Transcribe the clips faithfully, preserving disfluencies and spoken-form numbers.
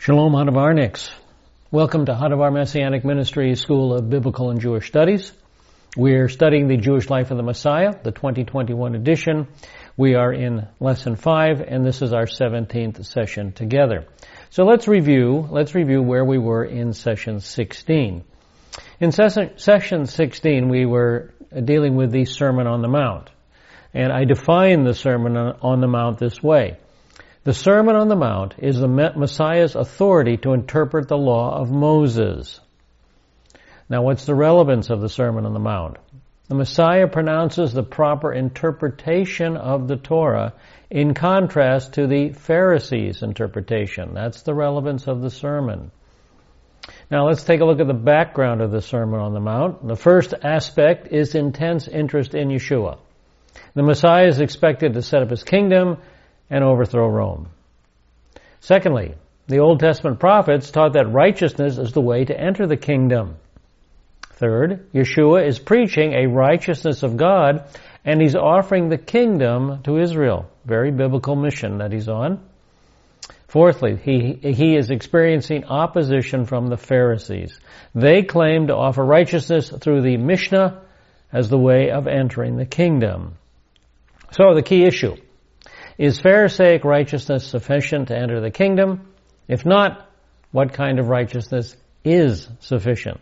Shalom Hadavarniks. Welcome to Hadavar Messianic Ministry School of Biblical and Jewish Studies. We're studying the Jewish Life of the Messiah, the twenty twenty-one edition. We are in Lesson five, and this is our seventeenth session together. So let's review, let's review where we were in Session sixteen. In session, session sixteen, we were dealing with the Sermon on the Mount. And I define the Sermon on the Mount this way. The Sermon on the Mount is the Messiah's authority to interpret the law of Moses. Now, what's the relevance of the Sermon on the Mount? The Messiah pronounces the proper interpretation of the Torah in contrast to the Pharisees' interpretation. That's the relevance of the sermon. Now, let's take a look at the background of the Sermon on the Mount. The first aspect is intense interest in Yeshua. The Messiah is expected to set up his kingdom and overthrow Rome. Secondly, the Old Testament prophets taught that righteousness is the way to enter the kingdom. Third, Yeshua is preaching a righteousness of God, and he's offering the kingdom to Israel. Very biblical mission that he's on. Fourthly, he, he is experiencing opposition from the Pharisees. They claim to offer righteousness through the Mishnah as the way of entering the kingdom. So the key issue: is Pharisaic righteousness sufficient to enter the kingdom? If not, what kind of righteousness is sufficient?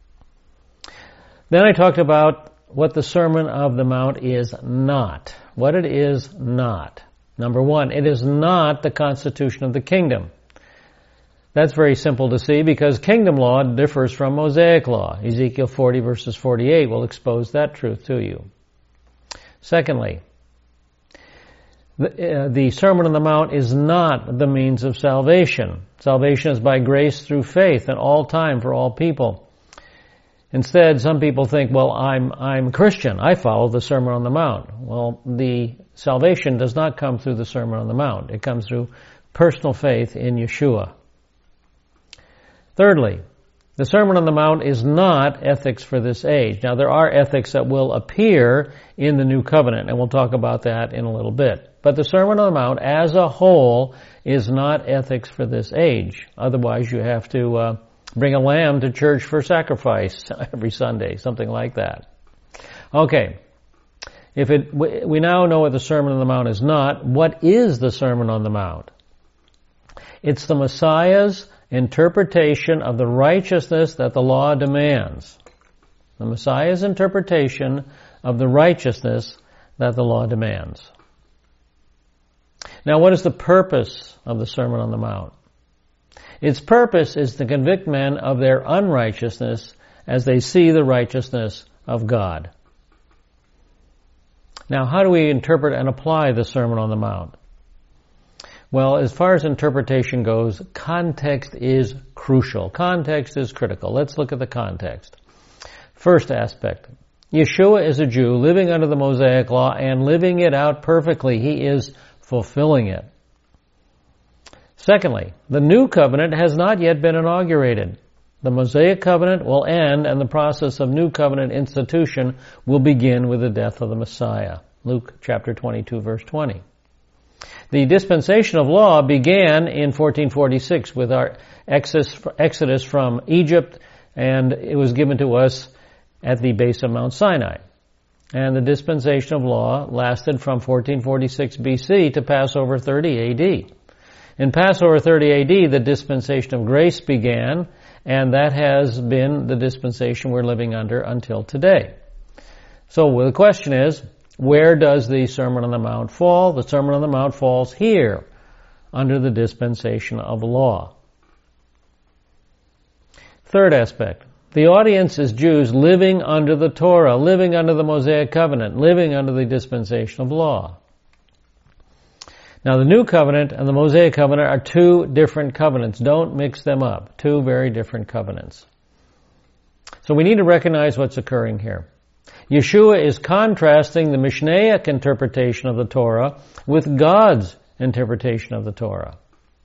Then I talked about what the Sermon of the Mount is not. What it is not. Number one, it is not the constitution of the kingdom. That's very simple to see because kingdom law differs from Mosaic law. Ezekiel forty verses forty-eight will expose that truth to you. Secondly, The, uh, the Sermon on the Mount is not the means of salvation. Salvation is by grace through faith in all time for all people. Instead, some people think, well, I'm I'm Christian. I follow the Sermon on the Mount. Well, the salvation does not come through the Sermon on the Mount. It comes through personal faith in Yeshua. Thirdly, the Sermon on the Mount is not ethics for this age. Now, there are ethics that will appear in the New Covenant, and we'll talk about that in a little bit. But the Sermon on the Mount as a whole is not ethics for this age. Otherwise, you have to uh, bring a lamb to church for sacrifice every Sunday, something like that. Okay, if it, we now know what the Sermon on the Mount is not. What is the Sermon on the Mount? It's the Messiah's interpretation of the righteousness that the law demands. The Messiah's interpretation of the righteousness that the law demands. Now, what is the purpose of the Sermon on the Mount? Its purpose is to convict men of their unrighteousness as they see the righteousness of God. Now, how do we interpret and apply the Sermon on the Mount? Well, as far as interpretation goes, context is crucial. Context is critical. Let's look at the context. First aspect. Yeshua is a Jew living under the Mosaic law and living it out perfectly. He is fulfilling it. Secondly, the new covenant has not yet been inaugurated. The Mosaic covenant will end and the process of new covenant institution will begin with the death of the Messiah. Luke chapter twenty-two verse twenty. The dispensation of law began in fourteen forty-six with our exodus from Egypt, and it was given to us at the base of Mount Sinai. And the dispensation of law lasted from fourteen forty-six B C to Passover thirty A D. In Passover thirty A D, the dispensation of grace began, and that has been the dispensation we're living under until today. So well, the question is, where does the Sermon on the Mount fall? The Sermon on the Mount falls here, under the dispensation of law. Third aspect. The audience is Jews living under the Torah, living under the Mosaic covenant, living under the dispensation of law. Now, the New Covenant and the Mosaic covenant are two different covenants. Don't mix them up. Two very different covenants. So we need to recognize what's occurring here. Yeshua is contrasting the Mishnaic interpretation of the Torah with God's interpretation of the Torah.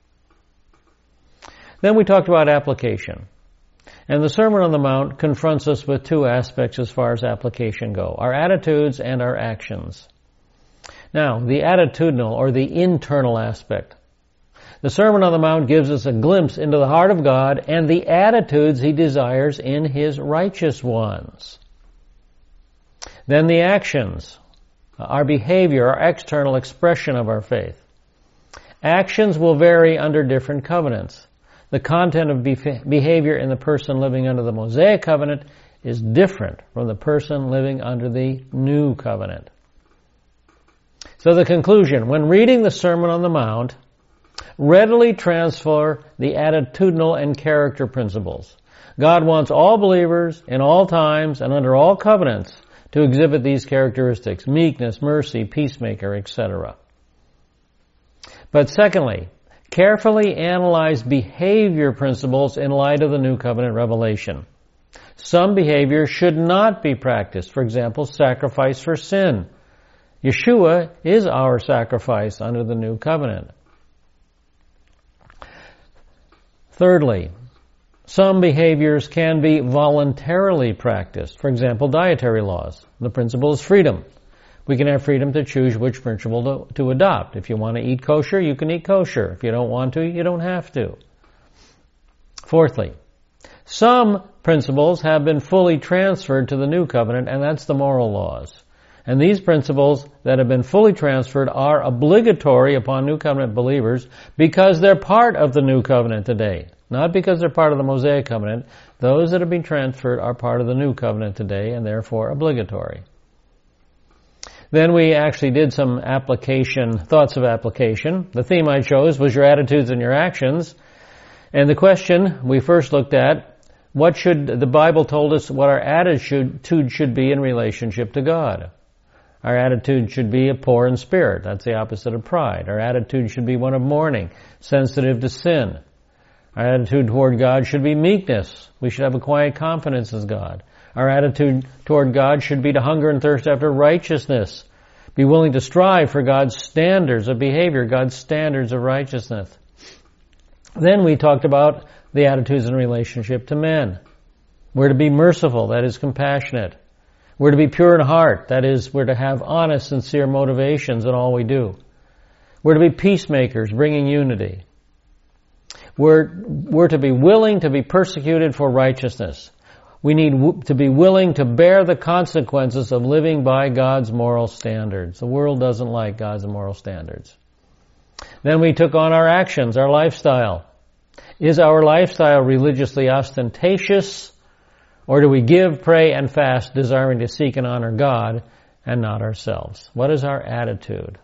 Then we talked about application. And the Sermon on the Mount confronts us with two aspects as far as application go, our attitudes and our actions. Now, the attitudinal or the internal aspect. The Sermon on the Mount gives us a glimpse into the heart of God and the attitudes He desires in His righteous ones. Then the actions, our behavior, our external expression of our faith. Actions will vary under different covenants. The content of behavior in the person living under the Mosaic covenant is different from the person living under the New Covenant. So the conclusion, when reading the Sermon on the Mount, readily transfer the attitudinal and character principles. God wants all believers in all times and under all covenants to exhibit these characteristics: meekness, mercy, peacemaker, et cetera. But secondly, carefully analyze behavior principles in light of the New Covenant revelation. Some behavior should not be practiced. For example, sacrifice for sin. Yeshua is our sacrifice under the New Covenant. Thirdly, some behaviors can be voluntarily practiced. For example, dietary laws. The principle is freedom. We can have freedom to choose which principle to, to adopt. If you want to eat kosher, you can eat kosher. If you don't want to, you don't have to. Fourthly, some principles have been fully transferred to the New Covenant, and that's the moral laws. And these principles that have been fully transferred are obligatory upon New Covenant believers because they're part of the New Covenant today. Not because they're part of the Mosaic Covenant. Those that have been transferred are part of the New Covenant today and therefore obligatory. Then we actually did some application, thoughts of application. The theme I chose was your attitudes and your actions. And the question we first looked at, what should, the Bible told us what our attitude should be in relationship to God. Our attitude should be a poor in spirit. That's the opposite of pride. Our attitude should be one of mourning, sensitive to sin. Our attitude toward God should be meekness. We should have a quiet confidence in God. Our attitude toward God should be to hunger and thirst after righteousness. Be willing to strive for God's standards of behavior, God's standards of righteousness. Then we talked about the attitudes in relationship to men. We're to be merciful, that is compassionate. We're to be pure in heart, that is, we're to have honest, sincere motivations in all we do. We're to be peacemakers, bringing unity. We're, we're to be willing to be persecuted for righteousness. We need w- to be willing to bear the consequences of living by God's moral standards. The world doesn't like God's moral standards. Then we took on our actions, our lifestyle. Is our lifestyle religiously ostentatious, or do we give, pray, and fast, desiring to seek and honor God and not ourselves? What is our attitude?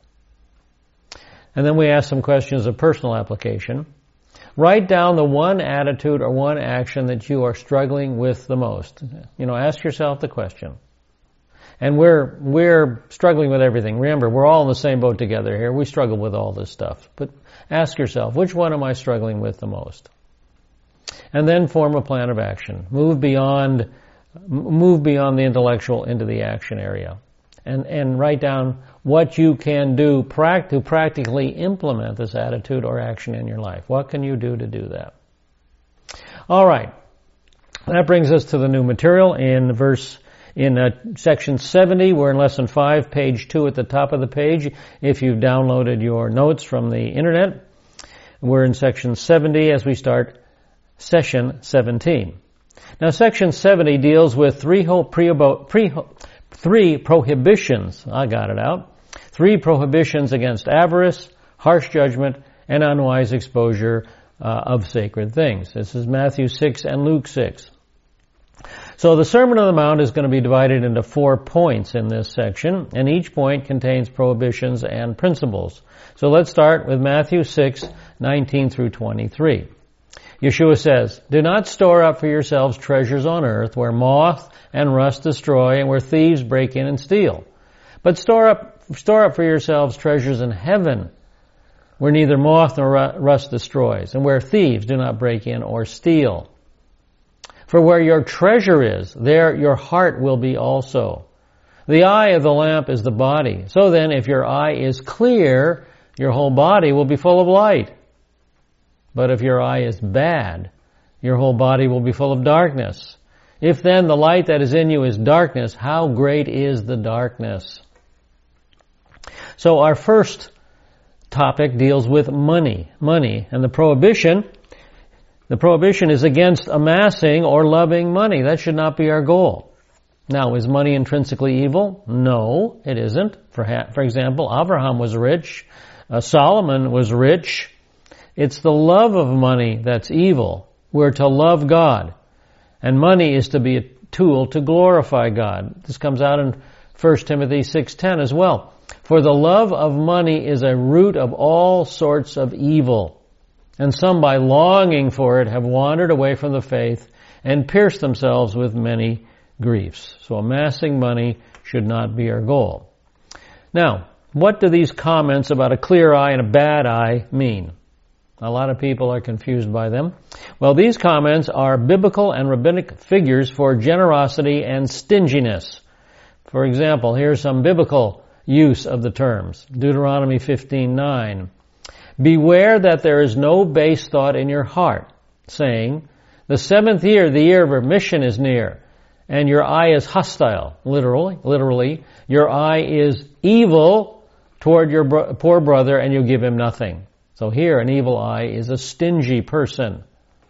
And then we asked some questions of personal application. Write down the one attitude or one action that you are struggling with the most. You know, ask yourself the question. And we're, we're struggling with everything. Remember, we're all in the same boat together here. We struggle with all this stuff. But ask yourself, which one am I struggling with the most? And then form a plan of action. Move beyond, move beyond the intellectual into the action area. And, and write down what you can do to practically implement this attitude or action in your life. What can you do to do that? All right. That brings us to the new material in verse, in uh, section seventy. We're in lesson five, page two at the top of the page. If you've downloaded your notes from the internet, we're in section seventy as we start session seventeen. Now, section seventy deals with three whole pre, pre Three prohibitions, I got it out, three prohibitions against avarice, harsh judgment, and unwise exposure uh, of sacred things. This is Matthew six and Luke six. So the Sermon on the Mount is going to be divided into four points in this section, and each point contains prohibitions and principles. So let's start with Matthew six, nineteen through twenty-three. Yeshua says, "Do not store up for yourselves treasures on earth where moth and rust destroy and where thieves break in and steal. But store up, store up for yourselves treasures in heaven where neither moth nor rust destroys and where thieves do not break in or steal. For where your treasure is, there your heart will be also. The eye of the lamp is the body. So then, if your eye is clear, your whole body will be full of light. But if your eye is bad, your whole body will be full of darkness. If then the light that is in you is darkness, how great is the darkness?" So our first topic deals with money. Money. And the prohibition, the prohibition is against amassing or loving money. That should not be our goal. Now, is money intrinsically evil? No, it isn't. For, ha- for example, Abraham was rich. Uh, Solomon was rich. It's the love of money that's evil. We're to love God. And money is to be a tool to glorify God. This comes out in First Timothy six ten as well. For the love of money is a root of all sorts of evil. And some by longing for it have wandered away from the faith and pierced themselves with many griefs. So amassing money should not be our goal. Now, what do these comments about a clear eye and a bad eye mean? A lot of people are confused by them. Well, these comments are biblical and rabbinic figures for generosity and stinginess. For example, here's some biblical use of the terms. Deuteronomy fifteen nine. Beware that there is no base thought in your heart, saying, the seventh year, the year of remission is near, and your eye is hostile. Literally, literally, your eye is evil toward your bro- poor brother, and you give him nothing. So here, an evil eye is a stingy person.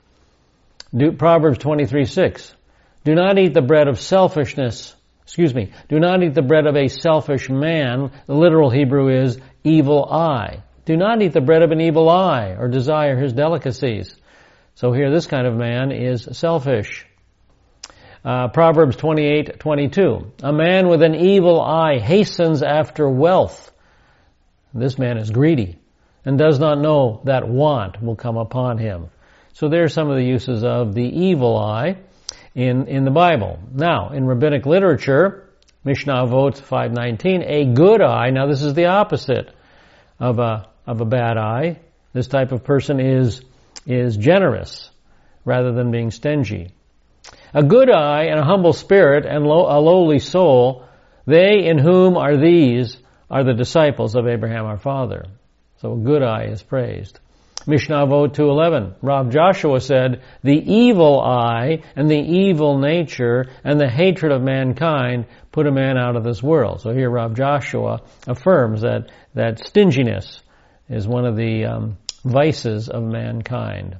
Do, Proverbs twenty-three six. Do not eat the bread of selfishness. Excuse me. Do not eat the bread of a selfish man. The literal Hebrew is evil eye. Do not eat the bread of an evil eye or desire his delicacies. So here, this kind of man is selfish. Uh, Proverbs twenty-eight twenty-two. A man with an evil eye hastens after wealth. This man is greedy and does not know that want will come upon him. So there's some of the uses of the evil eye in, in the Bible. Now, in rabbinic literature, Mishnah Avot five nineteen, a good eye, now this is the opposite of a, of a bad eye. This type of person is, is generous rather than being stingy. A good eye and a humble spirit and lo- a lowly soul, they in whom are these are the disciples of Abraham our father. So a good eye is praised. Mishnah Avot two eleven. Rav Joshua said, the evil eye and the evil nature and the hatred of mankind put a man out of this world. So here Rav Joshua affirms that, that stinginess is one of the um, vices of mankind.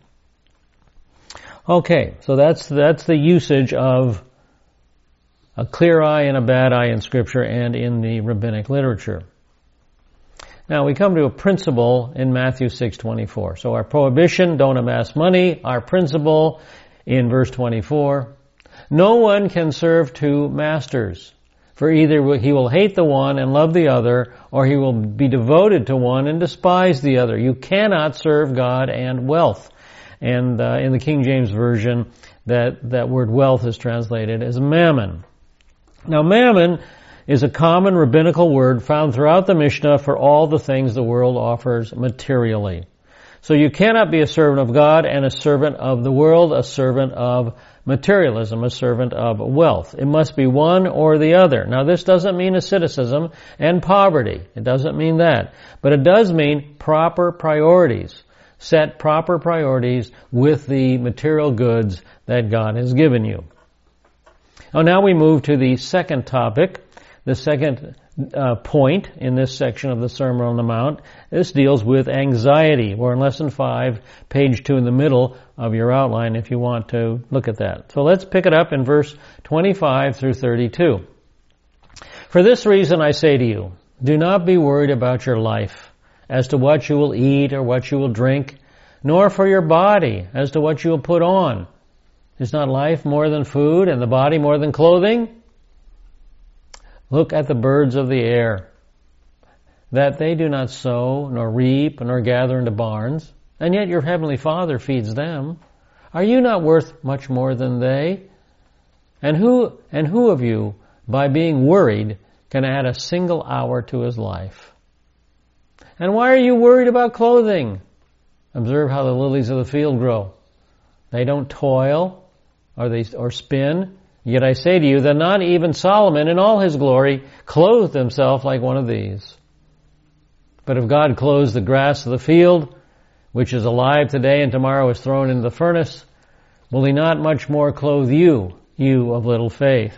Okay, so that's, that's the usage of a clear eye and a bad eye in Scripture and in the rabbinic literature. Now we come to a principle in Matthew six twenty-four. So our prohibition, don't amass money. Our principle in verse twenty-four. No one can serve two masters, for either he will hate the one and love the other, or he will be devoted to one and despise the other. You cannot serve God and wealth. And uh, in the King James Version, that, that word wealth is translated as mammon. Now mammon is a common rabbinical word found throughout the Mishnah for all the things the world offers materially. So you cannot be a servant of God and a servant of the world, a servant of materialism, a servant of wealth. It must be one or the other. Now this doesn't mean asceticism and poverty. It doesn't mean that. But it does mean proper priorities. Set proper priorities with the material goods that God has given you. Oh, now we move to the second topic. The second uh, point in this section of the Sermon on the Mount. This deals with anxiety. We're in lesson five, page two in the middle of your outline if you want to look at that. So let's pick it up in verse twenty-five through thirty-two. For this reason I say to you, do not be worried about your life as to what you will eat or what you will drink, nor for your body as to what you will put on. Is not life more than food and the body more than clothing? Look at the birds of the air, that they do not sow, nor reap, nor gather into barns, and yet your heavenly Father feeds them. Are you not worth much more than they? And who, and who of you, by being worried, can add a single hour to his life? And why are you worried about clothing? Observe how the lilies of the field grow. They don't toil, or they, or spin. Yet I say to you that not even Solomon in all his glory clothed himself like one of these. But if God clothes the grass of the field, which is alive today and tomorrow is thrown into the furnace, will he not much more clothe you, you of little faith?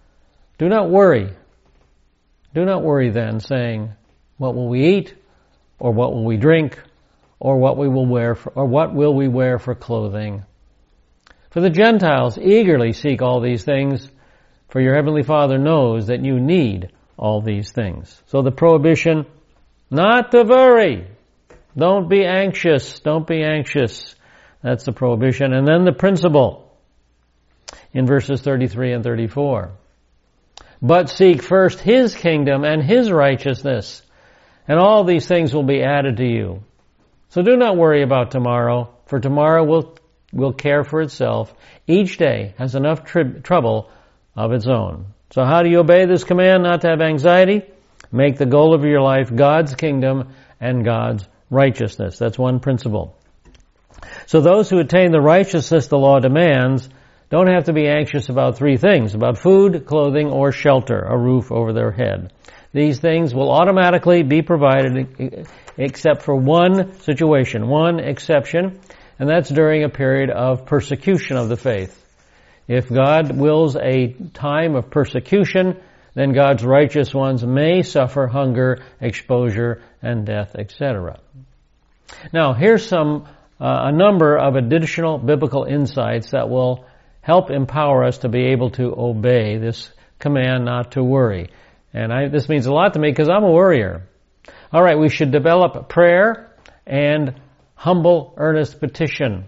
Do not worry. Do not worry then, saying, what will we eat? or what will we drink, or what we will wear for, or what will we wear for clothing? For the Gentiles eagerly seek all these things, for your heavenly Father knows that you need all these things. So the prohibition, not to worry. Don't be anxious. Don't be anxious. That's the prohibition. And then the principle in verses thirty-three and thirty-four. But seek first His kingdom and His righteousness, and all these things will be added to you. So do not worry about tomorrow, for tomorrow will will care for itself. Each day has enough tri- trouble of its own. So how do you obey this command not to have anxiety? Make the goal of your life God's kingdom and God's righteousness. That's one principle. So those who attain the righteousness the law demands don't have to be anxious about three things, about food, clothing, or shelter, a roof over their head. These things will automatically be provided except for one situation, one exception, and that's during a period of persecution of the faith. If God wills a time of persecution, then God's righteous ones may suffer hunger, exposure, and death, et cetera. Now, here's some uh, a number of additional biblical insights that will help empower us to be able to obey this command not to worry. And I, this means a lot to me because I'm a worrier. All right, we should develop prayer and humble, earnest petition.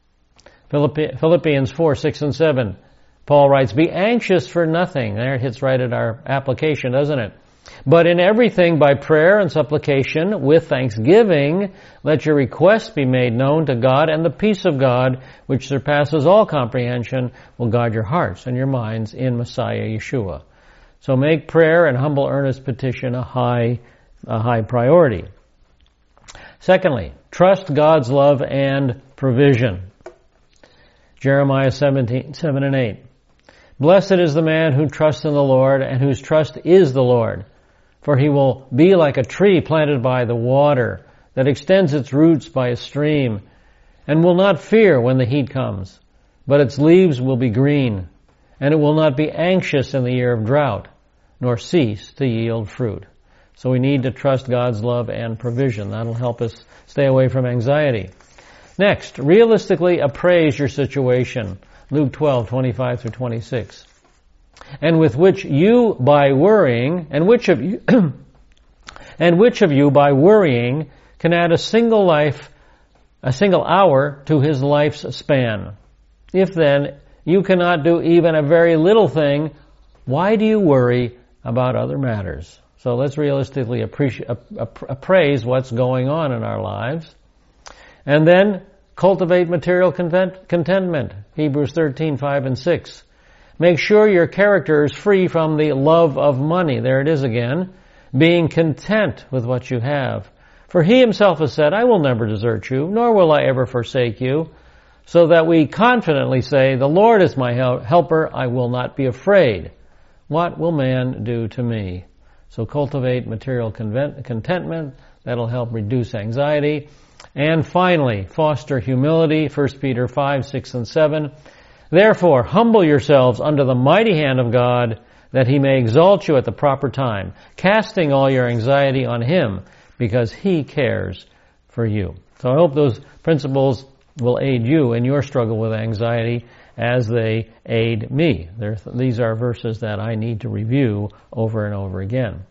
Philippians four, six, and seven. Paul writes, be anxious for nothing. There it hits right at our application, doesn't it? But in everything by prayer and supplication with thanksgiving, let your requests be made known to God, and the peace of God, which surpasses all comprehension, will guard your hearts and your minds in Messiah Yeshua. So make prayer and humble, earnest petition a high, a high priority. Secondly, trust God's love and provision. Jeremiah seventeen, seven and eight. Blessed is the man who trusts in the Lord and whose trust is the Lord. For he will be like a tree planted by the water that extends its roots by a stream and will not fear when the heat comes, but its leaves will be green, and it will not be anxious in the year of drought, nor cease to yield fruit. So we need to trust God's love and provision. That'll help us stay away from anxiety. Next, realistically appraise your situation. Luke twelve, twenty-five through twenty-six. And with which you by worrying, and which of you, and which of you by worrying can add a single life, a single hour to his life's span? If then you cannot do even a very little thing, why do you worry about other matters? So let's realistically appreciate, appraise what's going on in our lives. And then cultivate material contentment. Hebrews thirteen, five and six. Make sure your character is free from the love of money. There it is again. Being content with what you have. For he himself has said, I will never desert you, nor will I ever forsake you. So that we confidently say, the Lord is my helper, I will not be afraid. What will man do to me? So cultivate material contentment. That'll help reduce anxiety. And finally, foster humility. First Peter five, six, and seven. Therefore, humble yourselves under the mighty hand of God, that he may exalt you at the proper time, casting all your anxiety on him, because he cares for you. So I hope those principles will aid you in your struggle with anxiety as they aid me. There, these are verses that I need to review over and over again.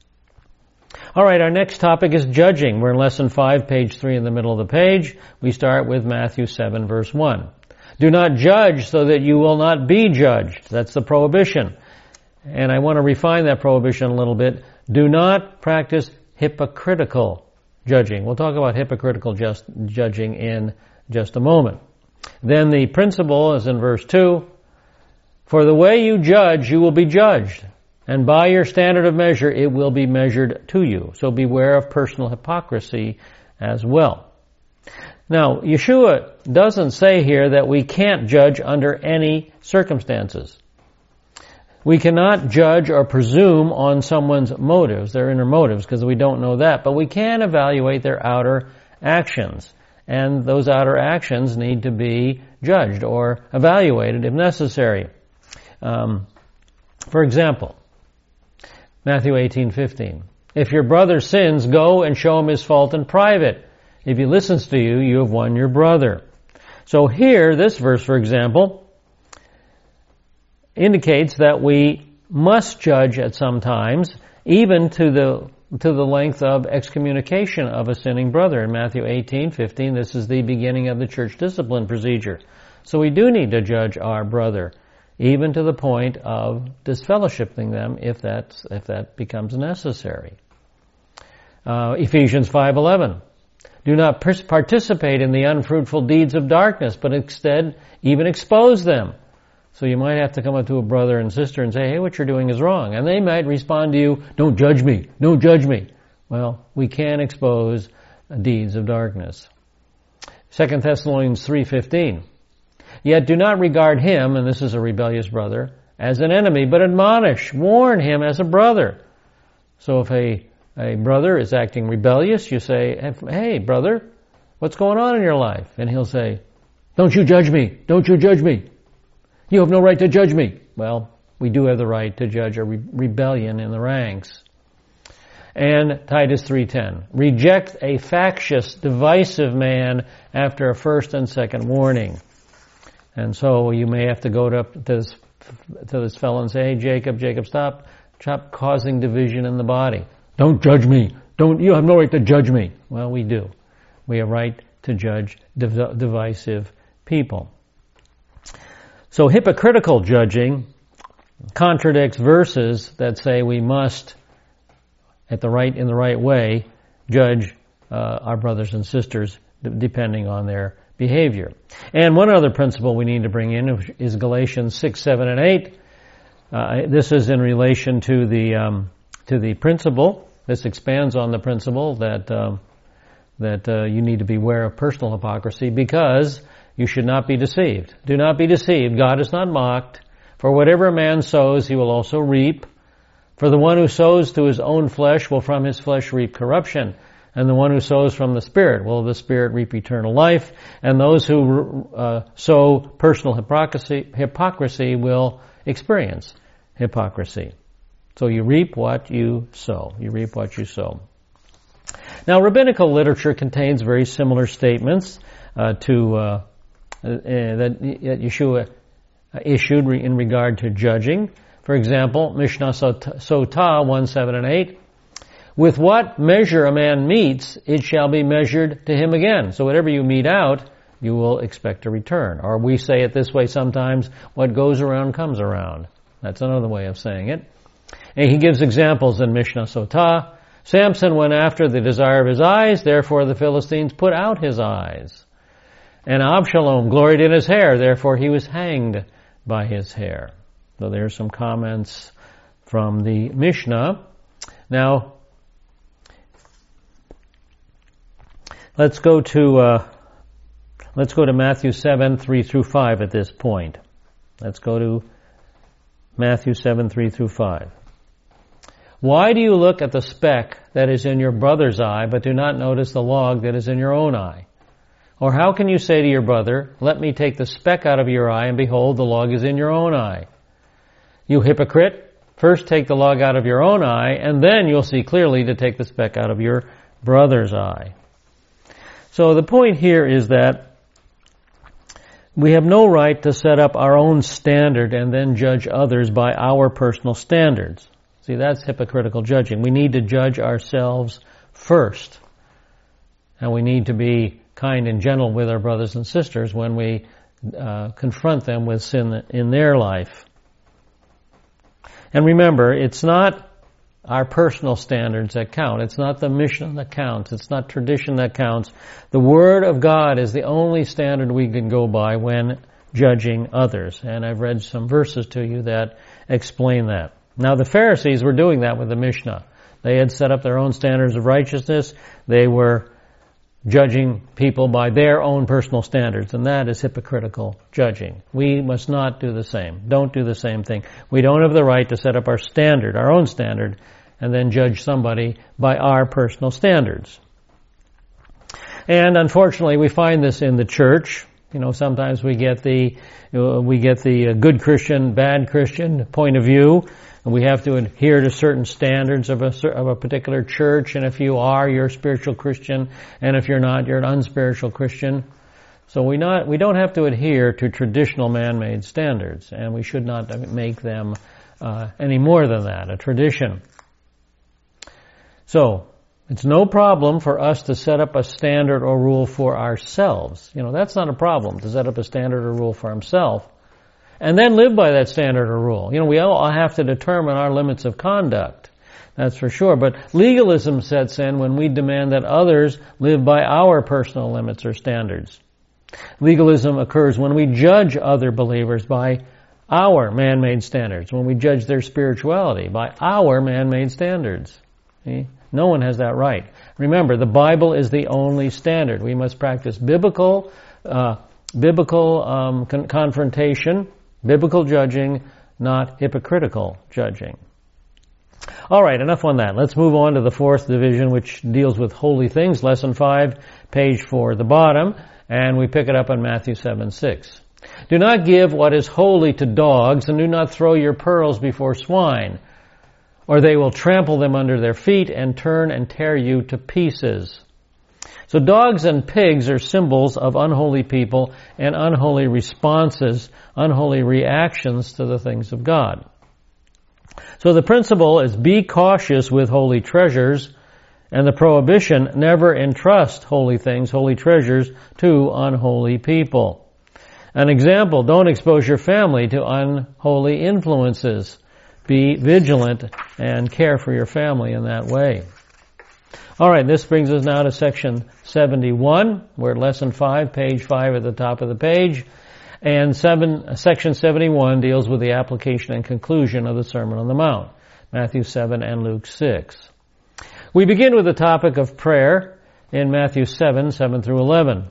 All right, our next topic is judging. We're in lesson five, page three in the middle of the page. We start with Matthew seven, verse one. Do not judge so that you will not be judged. That's the prohibition. And I want to refine that prohibition a little bit. Do not practice hypocritical judging. We'll talk about hypocritical just judging in just a moment. Then the principle is in verse two. For the way you judge, you will be judged. And by your standard of measure, it will be measured to you. So beware of personal hypocrisy as well. Now, Yeshua doesn't say here that we can't judge under any circumstances. We cannot judge or presume on someone's motives, their inner motives, because we don't know that. But we can evaluate their outer actions. And those outer actions need to be judged or evaluated if necessary. Um, for example, Matthew eighteen fifteen. If your brother sins, go and show him his fault in private. If he listens to you, you have won your brother. So here, this verse, for example, indicates that we must judge at some times, even to the to the length of excommunication of a sinning brother. In Matthew eighteen fifteen, this is the beginning of the church discipline procedure. So we do need to judge our brother, even to the point of disfellowshipping them if that's if that becomes necessary. Uh, Ephesians five eleven. Do not pers- participate in the unfruitful deeds of darkness, but instead even expose them. So you might have to come up to a brother and sister and say, hey, what you're doing is wrong. And they might respond to you, don't judge me, don't judge me. Well, we can expose deeds of darkness. Second Thessalonians three fifteen. Yet do not regard him, and this is a rebellious brother, as an enemy, but admonish, warn him as a brother. So if a, a brother is acting rebellious, you say, hey, brother, what's going on in your life? And he'll say, don't you judge me, don't you judge me. You have no right to judge me. Well, we do have the right to judge a re- rebellion in the ranks. And Titus three ten. Reject a factious, divisive man after a first and second warning. And so you may have to go to, to this to this fellow and say, hey, Jacob, Jacob, stop, stop causing division in the body. Don't judge me. Don't, you have no right to judge me. Well, we do. We have right to judge div- divisive people. So hypocritical judging contradicts verses that say we must, at the right in the right way, judge uh, our brothers and sisters d- depending on their behavior. And one other principle we need to bring in is Galatians six, seven, and eight. Uh, this is in relation to the um, to the principle. This expands on the principle that um, that uh, you need to beware of personal hypocrisy, because you should not be deceived. Do not be deceived. God is not mocked. For whatever a man sows, he will also reap. For the one who sows to his own flesh will from his flesh reap corruption. And the one who sows from the Spirit will of the Spirit reap eternal life. And those who uh, sow personal hypocrisy, hypocrisy will experience hypocrisy. So you reap what you sow. You reap what you sow. Now, rabbinical literature contains very similar statements uh, to uh, uh, that Yeshua issued in regard to judging. For example, Mishnah Sotah one, seven, and eight. With what measure a man meets, it shall be measured to him again. So whatever you mete out, you will expect a return. Or we say it this way sometimes, what goes around comes around. That's another way of saying it. And he gives examples in Mishnah Sotah. Samson went after the desire of his eyes, therefore the Philistines put out his eyes. And Absalom gloried in his hair, therefore he was hanged by his hair. So there's some comments from the Mishnah. Now, let's go to uh, let's go to Matthew seven, three through five at this point. Let's go to Matthew seven, three through five. Why do you look at the speck that is in your brother's eye, but do not notice the log that is in your own eye? Or how can you say to your brother, let me take the speck out of your eye, and behold, the log is in your own eye? You hypocrite, first take the log out of your own eye, and then you'll see clearly to take the speck out of your brother's eye. So the point here is that we have no right to set up our own standard and then judge others by our personal standards. See, that's hypocritical judging. We need to judge ourselves first. And we need to be kind and gentle with our brothers and sisters when we uh, confront them with sin in their life. And remember, it's not our personal standards that count. It's not the mission that counts. It's not tradition that counts. The Word of God is the only standard we can go by when judging others. And I've read some verses to you that explain that. Now, the Pharisees were doing that with the Mishnah. They had set up their own standards of righteousness. They were judging people by their own personal standards, and that is hypocritical judging. We must not do the same. Don't do the same thing. We don't have the right to set up our standard, our own standard, and then judge somebody by our personal standards. And unfortunately, we find this in the church. You know, sometimes we get the uh, we get the uh, good Christian, bad Christian point of view, and we have to adhere to certain standards of a of a particular church. And if you are, you're a spiritual Christian, and if you're not, you're an unspiritual Christian. So we not we don't have to adhere to traditional man-made standards, and we should not make them uh, any more than that, a tradition. So it's no problem for us to set up a standard or rule for ourselves. You know, that's not a problem, to set up a standard or rule for himself, and then live by that standard or rule. You know, we all have to determine our limits of conduct. That's for sure. But legalism sets in when we demand that others live by our personal limits or standards. Legalism occurs when we judge other believers by our man-made standards, when we judge their spirituality by our man-made standards. See? No one has that right. Remember, the Bible is the only standard. We must practice biblical, uh, biblical um, con- confrontation, biblical judging, not hypocritical judging. All right, enough on that. Let's move on to the fourth division, which deals with holy things. Lesson five, page four at the bottom. And we pick it up on Matthew seven six. Do not give what is holy to dogs, and do not throw your pearls before swine, or they will trample them under their feet and turn and tear you to pieces. So dogs and pigs are symbols of unholy people and unholy responses, unholy reactions to the things of God. So the principle is be cautious with holy treasures, and the prohibition, never entrust holy things, holy treasures, to unholy people. An example, don't expose your family to unholy influences. Be vigilant and care for your family in that way. All right, this brings us now to section seventy-one. We're at lesson five, page five at the top of the page. And seven, section seventy-one deals with the application and conclusion of the Sermon on the Mount, Matthew seven and Luke six. We begin with the topic of prayer in Matthew seven, seven through eleven.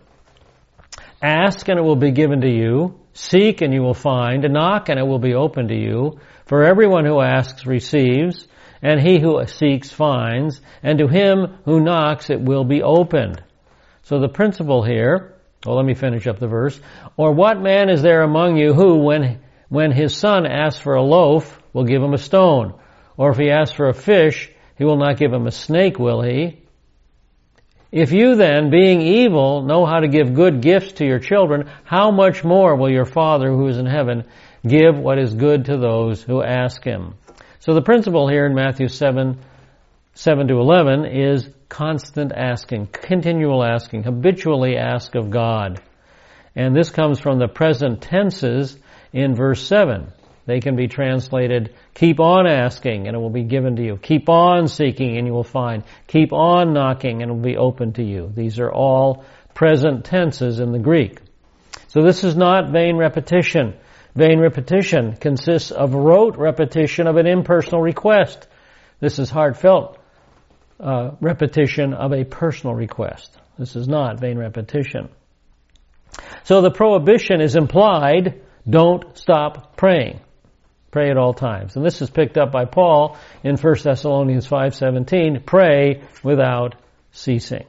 Ask and it will be given to you. Seek and you will find. Knock and it will be opened to you. For everyone who asks receives, and he who seeks finds, and to him who knocks it will be opened. So the principle here, well, let me finish up the verse. Or what man is there among you who, when, when his son asks for a loaf, will give him a stone? Or if he asks for a fish, he will not give him a snake, will he? If you then, being evil, know how to give good gifts to your children, how much more will your Father who is in heaven give what is good to those who ask him? So the principle here in Matthew seven, seven to eleven is constant asking, continual asking, habitually ask of God. And this comes from the present tenses in verse seven. They can be translated, keep on asking and it will be given to you. Keep on seeking and you will find. Keep on knocking and it will be open to you. These are all present tenses in the Greek. So this is not vain repetition. Vain repetition consists of rote repetition of an impersonal request. This is heartfelt uh, repetition of a personal request. This is not vain repetition. So the prohibition is implied, don't stop praying. Pray at all times. And this is picked up by Paul in First Thessalonians five seventeen, pray without ceasing.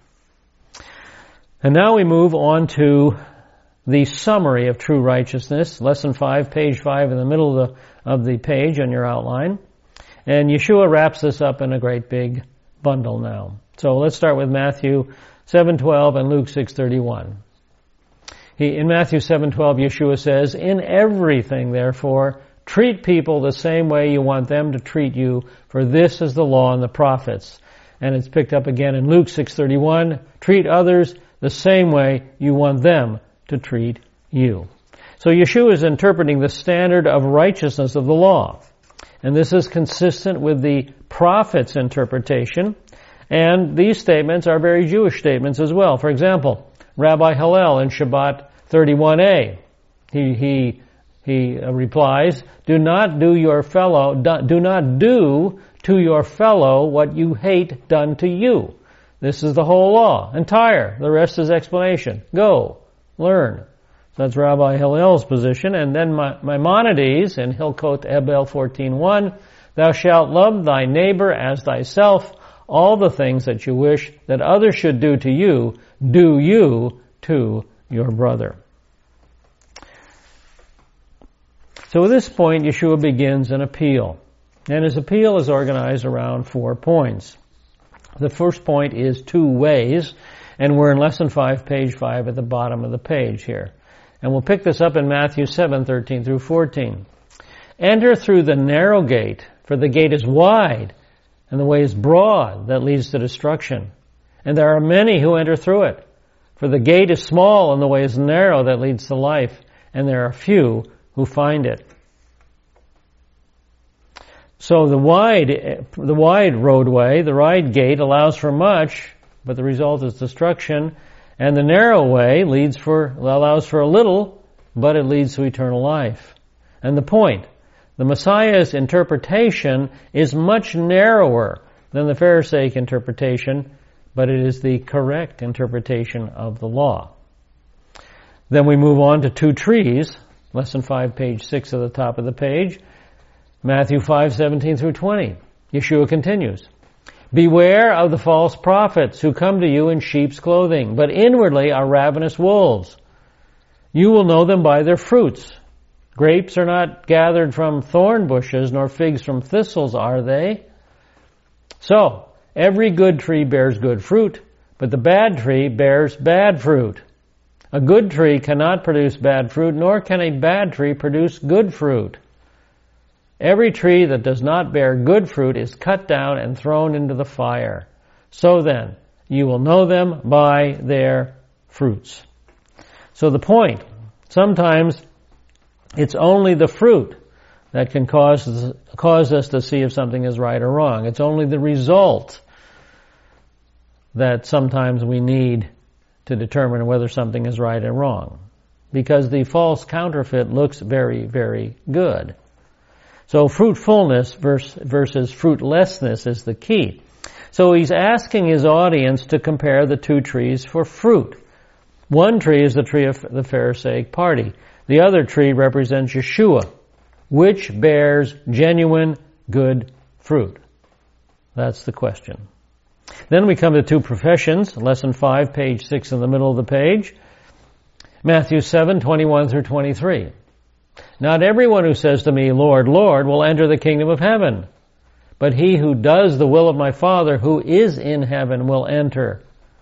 And now we move on to the summary of true righteousness, lesson five, page five, in the middle of the, of the page on your outline. And Yeshua wraps this up in a great big bundle now. So let's start with Matthew seven twelve and Luke six thirty-one. He, in Matthew seven twelve, Yeshua says, in everything, therefore, treat people the same way you want them to treat you, for this is the law and the prophets. And it's picked up again in Luke six thirty-one, treat others the same way you want them to treat you. So Yeshua is interpreting the standard of righteousness of the law. And this is consistent with the prophets' interpretation. And these statements are very Jewish statements as well. For example, Rabbi Hillel in Shabbat thirty-one a, he, he, he replies, do not do your fellow, do not do to your fellow what you hate done to you. This is the whole law, entire. The rest is explanation. Go, learn. So that's Rabbi Hillel's position. And then Maimonides in Hilkot Ebel fourteen one, thou shalt love thy neighbor as thyself. All the things that you wish that others should do to you, do you to your brother. So at this point, Yeshua begins an appeal. And his appeal is organized around four points. The first point is two ways, and we're in lesson five, page five at the bottom of the page here. And we'll pick this up in Matthew seven, thirteen through fourteen. Enter through the narrow gate, for the gate is wide, and the way is broad that leads to destruction. And there are many who enter through it. For the gate is small, and the way is narrow that leads to life, and there are few who find it. So the wide, the wide roadway, the wide gate allows for much, but the result is destruction. And the narrow way leads for, allows for a little, but it leads to eternal life. And the point, the Messiah's interpretation is much narrower than the Pharisaic interpretation, but it is the correct interpretation of the law. Then we move on to two trees, lesson five, page six at the top of the page. Matthew five, seventeen through twenty. Yeshua continues, beware of the false prophets who come to you in sheep's clothing, but inwardly are ravenous wolves. You will know them by their fruits. Grapes are not gathered from thorn bushes, nor figs from thistles, are they? So, every good tree bears good fruit, but the bad tree bears bad fruit. A good tree cannot produce bad fruit, nor can a bad tree produce good fruit. Every tree that does not bear good fruit is cut down and thrown into the fire. So then, you will know them by their fruits. So the point, sometimes it's only the fruit that can cause, cause us to see if something is right or wrong. It's only the result that sometimes we need to determine whether something is right or wrong. Because the false counterfeit looks very, very good. So fruitfulness versus fruitlessness is the key. So he's asking his audience to compare the two trees for fruit. One tree is the tree of the Pharisaic party. The other tree represents Yeshua, which bears genuine good fruit. That's the question. Then we come to two professions, lesson five, page six in the middle of the page. Matthew seven, twenty-one through twenty-three. Not everyone who says to me, Lord, Lord, will enter the kingdom of heaven, but he who does the will of my Father who is in heaven will enter.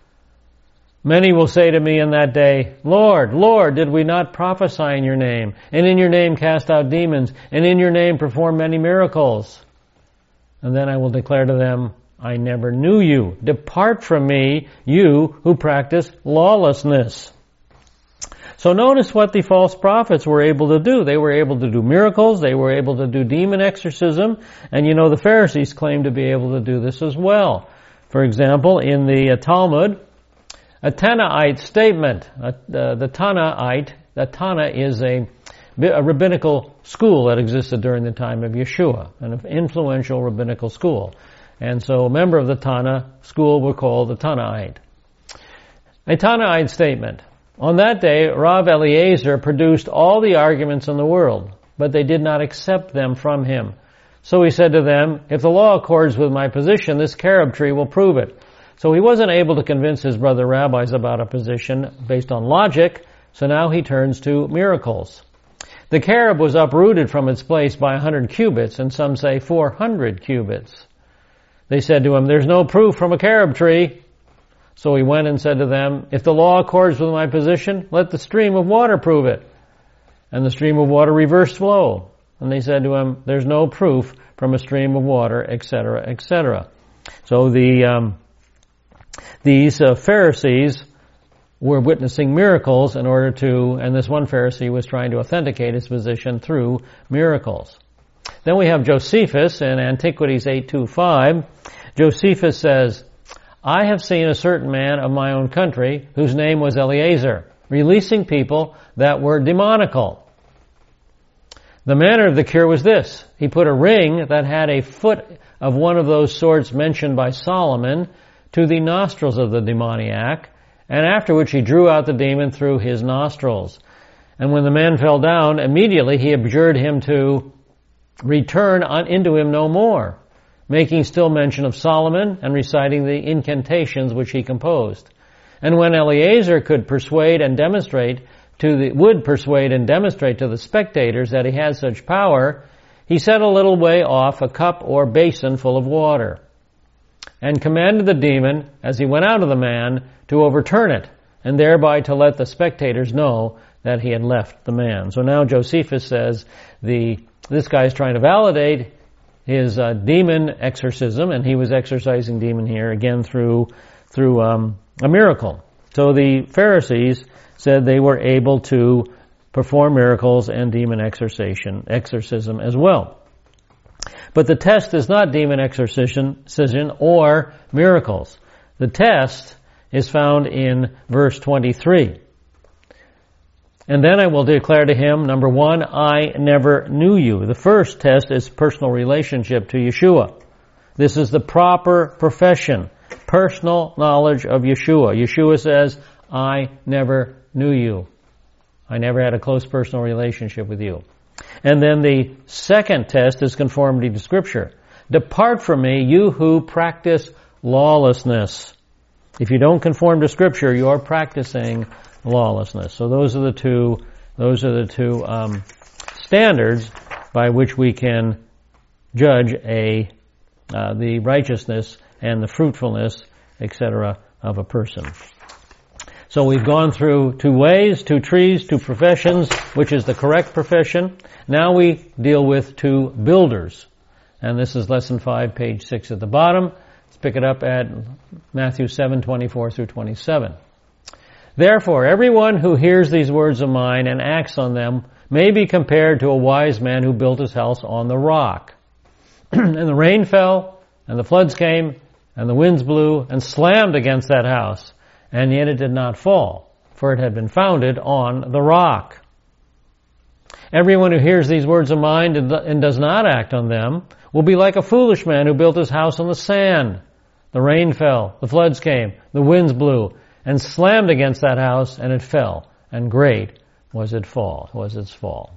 Many will say to me in that day, Lord, Lord, did we not prophesy in your name, and in your name cast out demons, and in your name perform many miracles? And then I will declare to them, I never knew you. Depart from me, you who practice lawlessness. So notice what the false prophets were able to do. They were able to do miracles. They were able to do demon exorcism. And you know the Pharisees claimed to be able to do this as well. For example, in the uh, Talmud, a Tanaite statement. Uh, uh, the Tanaite, the Tana is a, a rabbinical school that existed during the time of Yeshua, an influential rabbinical school. And so a member of the Tana school were called the Tanaite. A Tanaite statement. On that day, Rav Eliezer produced all the arguments in the world, but they did not accept them from him. So he said to them, if the law accords with my position, this carob tree will prove it. So he wasn't able to convince his brother rabbis about a position based on logic, so now he turns to miracles. The carob was uprooted from its place by a hundred cubits, and some say four hundred cubits. They said to him, there's no proof from a carob tree. So he went and said to them, if the law accords with my position, let the stream of water prove it. And the stream of water reversed flow. And they said to him, there's no proof from a stream of water, et cetera, et cetera. So the um, these uh, Pharisees were witnessing miracles in order to, and this one Pharisee was trying to authenticate his position through miracles. Then we have Josephus in Antiquities eight twenty-five. Josephus says, I have seen a certain man of my own country whose name was Eliezer, releasing people that were demonical. The manner of the cure was this. He put a ring that had a foot of one of those swords mentioned by Solomon to the nostrils of the demoniac, and after which he drew out the demon through his nostrils. And when the man fell down, immediately he adjured him to return on into him no more, making still mention of Solomon and reciting the incantations which he composed. And when Eliezer could persuade and demonstrate to the, would persuade and demonstrate to the spectators that he had such power, he set a little way off a cup or basin full of water, and commanded the demon, as he went out of the man, to overturn it, and thereby to let the spectators know that he had left the man. So now Josephus says the this guy is trying to validate his uh, demon exorcism, and he was exorcising demon here again through through um, a miracle. So the Pharisees said they were able to perform miracles and demon exorcism, exorcism as well. But the test is not demon exorcism or miracles. The test is found in verse twenty-three. And then I will declare to him, number one, I never knew you. The first test is personal relationship to Yeshua. This is the proper profession, personal knowledge of Yeshua. Yeshua says, I never knew you. I never had a close personal relationship with you. And then the second test is conformity to Scripture. Depart from me, you who practice lawlessness. If you don't conform to Scripture, you are practicing lawlessness. So those are the two, those are the two um, standards by which we can judge a uh, the righteousness and the fruitfulness, et cetera, of a person. So we've gone through two ways, two trees, two professions, which is the correct profession. Now we deal with two builders. And this is lesson five, page six at the bottom. Let's pick it up at Matthew seven, twenty-four through twenty-seven. Therefore, everyone who hears these words of mine and acts on them may be compared to a wise man who built his house on the rock. And the rain fell, and the floods came, and the winds blew, and slammed against that house. And yet it did not fall, for it had been founded on the rock. Everyone who hears these words of mine and does not act on them will be like a foolish man who built his house on the sand. The rain fell, the floods came, the winds blew, and slammed against that house, and it fell, and great was it fall, was its fall.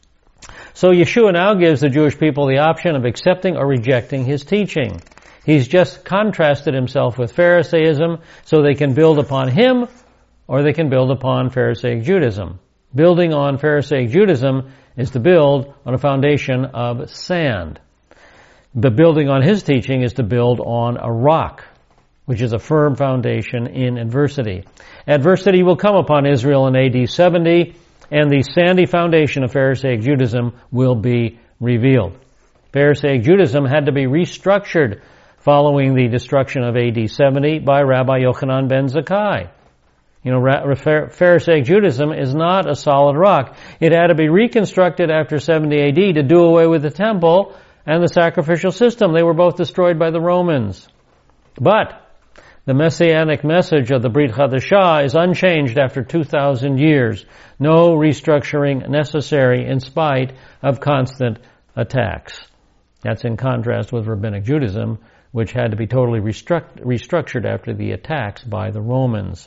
So Yeshua now gives the Jewish people the option of accepting or rejecting his teaching. He's just contrasted himself with Pharisaism so they can build upon him or they can build upon Pharisaic Judaism. Building on Pharisaic Judaism is to build on a foundation of sand. But building on his teaching is to build on a rock, which is a firm foundation in adversity. Adversity will come upon Israel in A D seventy, and the sandy foundation of Pharisaic Judaism will be revealed. Pharisaic Judaism had to be restructured following the destruction of A D seventy by Rabbi Yochanan ben Zakkai. You know, Pharisaic Judaism is not a solid rock. It had to be reconstructed after seventy A D to do away with the temple and the sacrificial system. They were both destroyed by the Romans. But the messianic message of the Brit Chadashah is unchanged after two thousand years. No restructuring necessary in spite of constant attacks. That's in contrast with Rabbinic Judaism, which had to be totally restruct- restructured after the attacks by the Romans.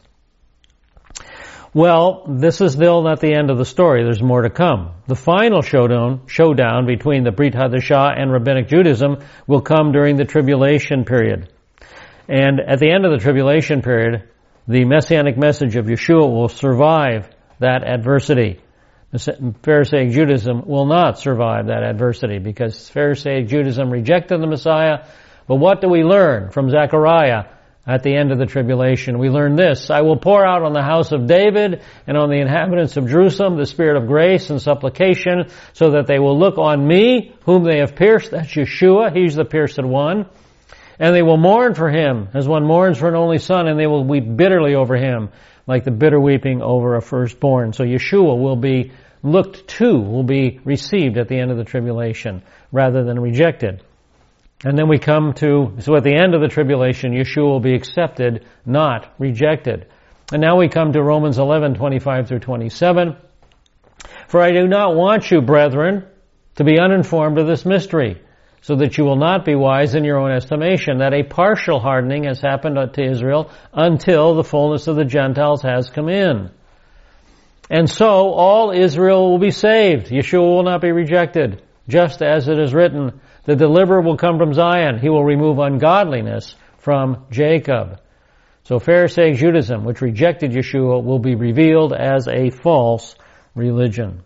Well, this is still not the end of the story. There's more to come. The final showdown, showdown between the Brit Hadashah and Rabbinic Judaism will come during the tribulation period. And at the end of the tribulation period, the messianic message of Yeshua will survive that adversity. Pharisaic Judaism will not survive that adversity because Pharisaic Judaism rejected the Messiah. But what do we learn from Zechariah at the end of the tribulation? We learn this: I will pour out on the house of David and on the inhabitants of Jerusalem the spirit of grace and supplication, so that they will look on me, whom they have pierced. That's Yeshua. He's the pierced one. And they will mourn for him as one mourns for an only son, and they will weep bitterly over him, like the bitter weeping over a firstborn. So Yeshua will be looked to, will be received at the end of the tribulation, rather than rejected. And then we come to, so at the end of the tribulation, Yeshua will be accepted, not rejected. And now we come to Romans eleven, twenty-five through twenty-seven. For I do not want you, brethren, to be uninformed of this mystery, so that you will not be wise in your own estimation, that a partial hardening has happened to Israel until the fullness of the Gentiles has come in. And so all Israel will be saved. Yeshua will not be rejected, just as it is written, the deliverer will come from Zion. He will remove ungodliness from Jacob. So Pharisaic Judaism, which rejected Yeshua, will be revealed as a false religion.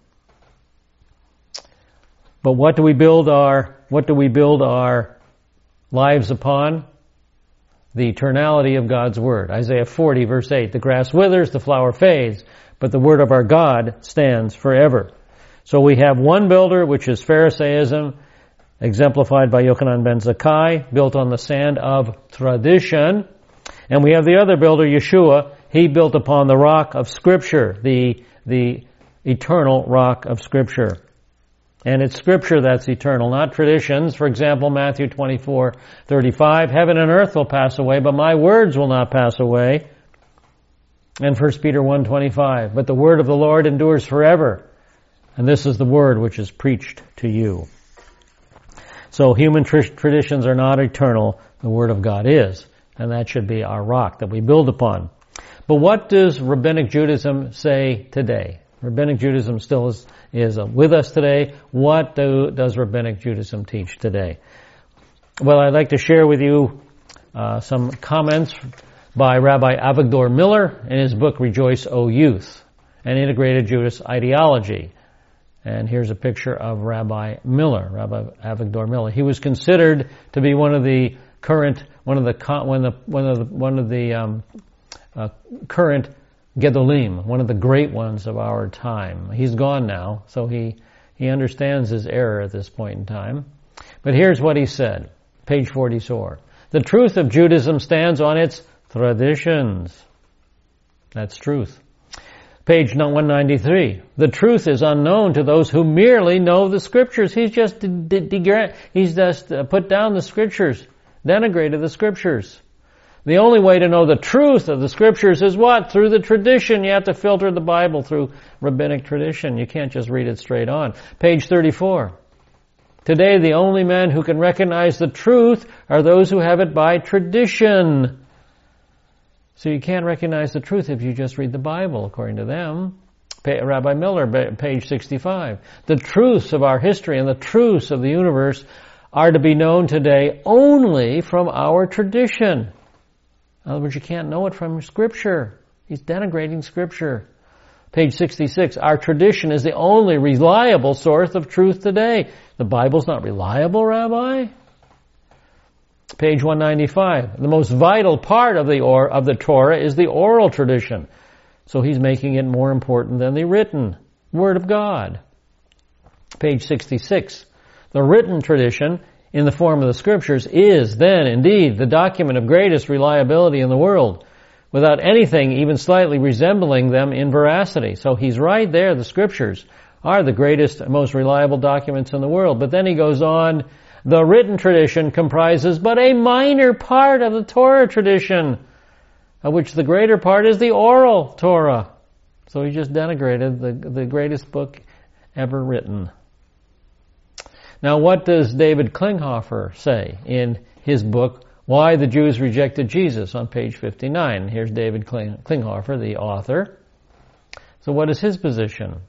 But what do we build our what do we build our lives upon? The eternality of God's Word. Isaiah forty, verse eight, the grass withers, the flower fades, but the Word of our God stands forever. So we have one builder, which is Pharisaism, exemplified by Yochanan ben Zakkai, built on the sand of tradition. And we have the other builder, Yeshua. He built upon the rock of Scripture, the, the eternal rock of Scripture. And it's Scripture that's eternal, not traditions. For example, Matthew twenty-four thirty-five, heaven and earth will pass away, but my words will not pass away. And First Peter one twenty-five, but the word of the Lord endures forever. And this is the word which is preached to you. So human tr- traditions are not eternal. The Word of God is. And that should be our rock that we build upon. But what does Rabbinic Judaism say today? Rabbinic Judaism still is, is uh, with us today. What do, does Rabbinic Judaism teach today? Well, I'd like to share with you uh, some comments by Rabbi Avigdor Miller in his book, Rejoice, O Youth, an Integrated Jewish Ideology. And here's a picture of Rabbi Miller, Rabbi Avigdor Miller. He was considered to be one of the current, one of the one of the one of the, one of the um, uh, current Gedolim, one of the great ones of our time. He's gone now, so he he understands his error at this point in time. But here's what he said, page forty-four. The truth of Judaism stands on its traditions. That's truth. Page one ninety-three. The truth is unknown to those who merely know the Scriptures. He's just de- de- he's just uh, put down the Scriptures, denigrated the Scriptures. The only way to know the truth of the Scriptures is what? Through the tradition. You have to filter the Bible through rabbinic tradition. You can't just read it straight on. Page thirty-four. Today, the only men who can recognize the truth are those who have it by tradition. So you can't recognize the truth if you just read the Bible, according to them. Rabbi Miller, page sixty-five. The truths of our history and the truths of the universe are to be known today only from our tradition. In other words, you can't know it from Scripture. He's denigrating Scripture. Page sixty-six. Our tradition is the only reliable source of truth today. The Bible's not reliable, Rabbi? Page one ninety-five. The most vital part of the or, of the Torah is the oral tradition. So he's making it more important than the written Word of God. Page sixty-six. The written tradition in the form of the Scriptures is then indeed the document of greatest reliability in the world, without anything even slightly resembling them in veracity. So he's right there. The Scriptures are the greatest and most reliable documents in the world. But then he goes on, the written tradition comprises but a minor part of the Torah tradition, of which the greater part is the oral Torah. So he just denigrated the, the greatest book ever written. Now, what does David Klinghoffer say in his book, Why the Jews Rejected Jesus, on page fifty-nine? Here's David Kling- Klinghoffer, the author. So what is his position?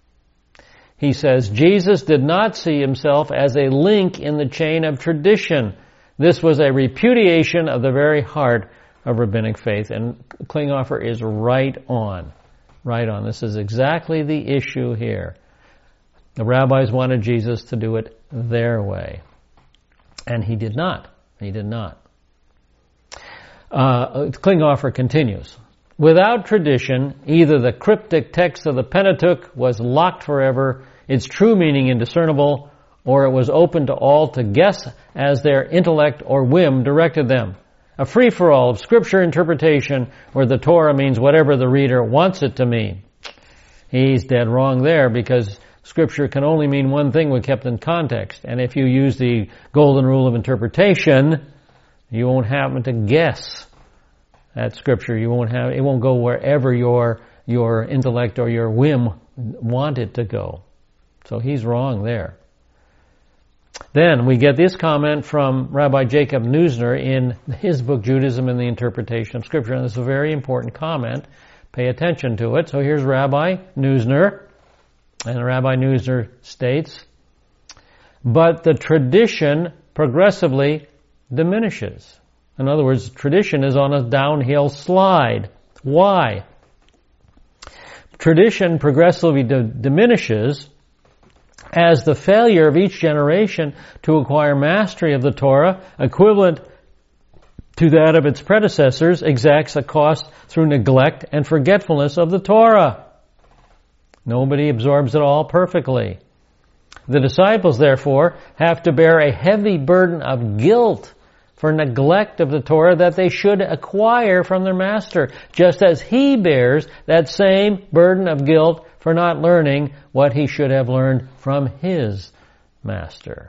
He says, Jesus did not see himself as a link in the chain of tradition. This was a repudiation of the very heart of rabbinic faith. And Klinghoffer is right on. Right on. This is exactly the issue here. The rabbis wanted Jesus to do it their way. And he did not. He did not. Uh, Klinghoffer continues. Without tradition, either the cryptic text of the Pentateuch was locked forever, its true meaning indiscernible, or it was open to all to guess as their intellect or whim directed them. A free-for-all of Scripture interpretation where the Torah means whatever the reader wants it to mean. He's dead wrong there, because Scripture can only mean one thing when kept in context. And if you use the golden rule of interpretation, you won't happen to guess at Scripture. You won't have, it won't go wherever your, your intellect or your whim want it to go. So he's wrong there. Then we get this comment from Rabbi Jacob Neusner in his book, Judaism and the Interpretation of Scripture. And this is a very important comment. Pay attention to it. So here's Rabbi Neusner. And Rabbi Neusner states, but the tradition progressively diminishes. In other words, tradition is on a downhill slide. Why? Tradition progressively d- diminishes as the failure of each generation to acquire mastery of the Torah, equivalent to that of its predecessors, exacts a cost through neglect and forgetfulness of the Torah. Nobody absorbs it all perfectly. The disciples, therefore, have to bear a heavy burden of guilt for neglect of the Torah that they should acquire from their master, just as he bears that same burden of guilt for not learning what he should have learned from his master.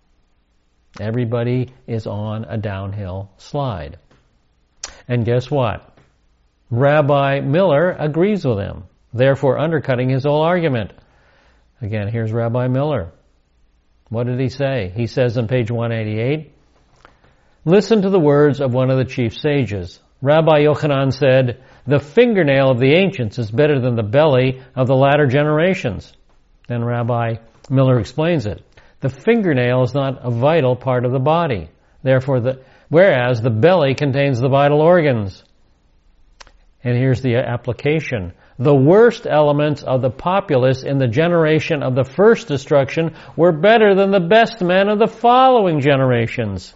Everybody is on a downhill slide. And guess what? Rabbi Miller agrees with him, therefore undercutting his whole argument. Again, here's Rabbi Miller. What did he say? He says on page one eighty-eight, listen to the words of one of the chief sages. Rabbi Yochanan said, the fingernail of the ancients is better than the belly of the latter generations. Then Rabbi Miller explains it. The fingernail is not a vital part of the body. Therefore, the, whereas the belly contains the vital organs. And here's the application. The worst elements of the populace in the generation of the first destruction were better than the best men of the following generations.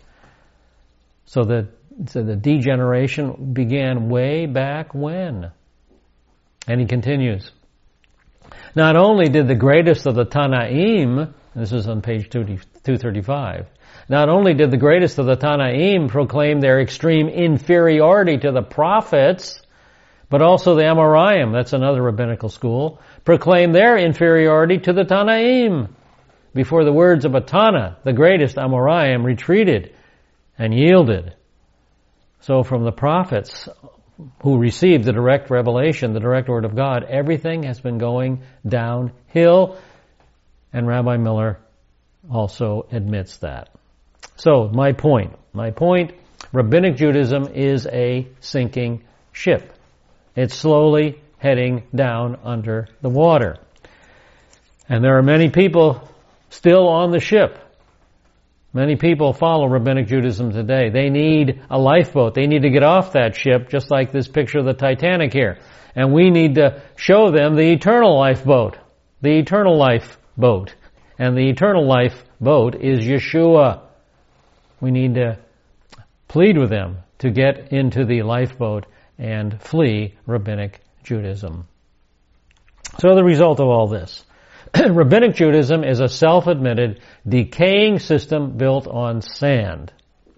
So the, so the degeneration began way back when. And he continues. Not only did the greatest of the Tanaim, this is on page two thirty-five, not only did the greatest of the Tanaim proclaim their extreme inferiority to the prophets, but also the Amoraim, that's another rabbinical school, proclaimed their inferiority to the Tanaim. Before the words of Atana, the greatest Amoraim retreated and yielded. So from the prophets who received the direct revelation, the direct word of God, everything has been going downhill, and Rabbi Miller also admits that. So, my point, my point, Rabbinic Judaism is a sinking ship. It's slowly heading down under the water. And there are many people still on the ship. Many people follow Rabbinic Judaism today. They need a lifeboat. They need to get off that ship, just like this picture of the Titanic here. And we need to show them the eternal lifeboat, the eternal lifeboat. And the eternal lifeboat is Yeshua. We need to plead with them to get into the lifeboat and flee Rabbinic Judaism. So the result of all this. Rabbinic Judaism is a self-admitted, decaying system built on sand.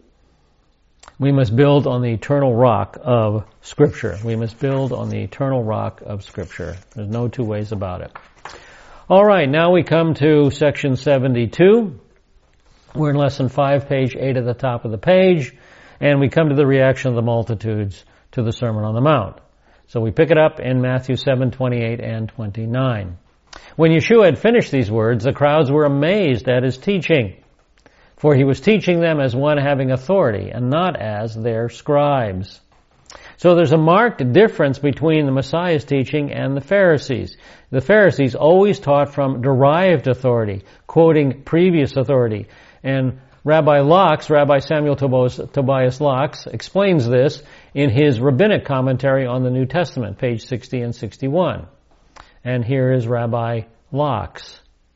We must build on the eternal rock of Scripture. We must build on the eternal rock of Scripture. There's no two ways about it. All right, now we come to section seventy-two. We're in lesson five, page eight at the top of the page, and we come to the reaction of the multitudes to the Sermon on the Mount. So we pick it up in Matthew seven, twenty-eight and twenty-nine. When Yeshua had finished these words, the crowds were amazed at his teaching, for he was teaching them as one having authority and not as their scribes. So there's a marked difference between the Messiah's teaching and the Pharisees. The Pharisees always taught from derived authority, quoting previous authority. And Rabbi Laux, Rabbi Samuel Tobias Laux, explains this in his rabbinic commentary on the New Testament, page sixty and sixty-one. And here is Rabbi Laux.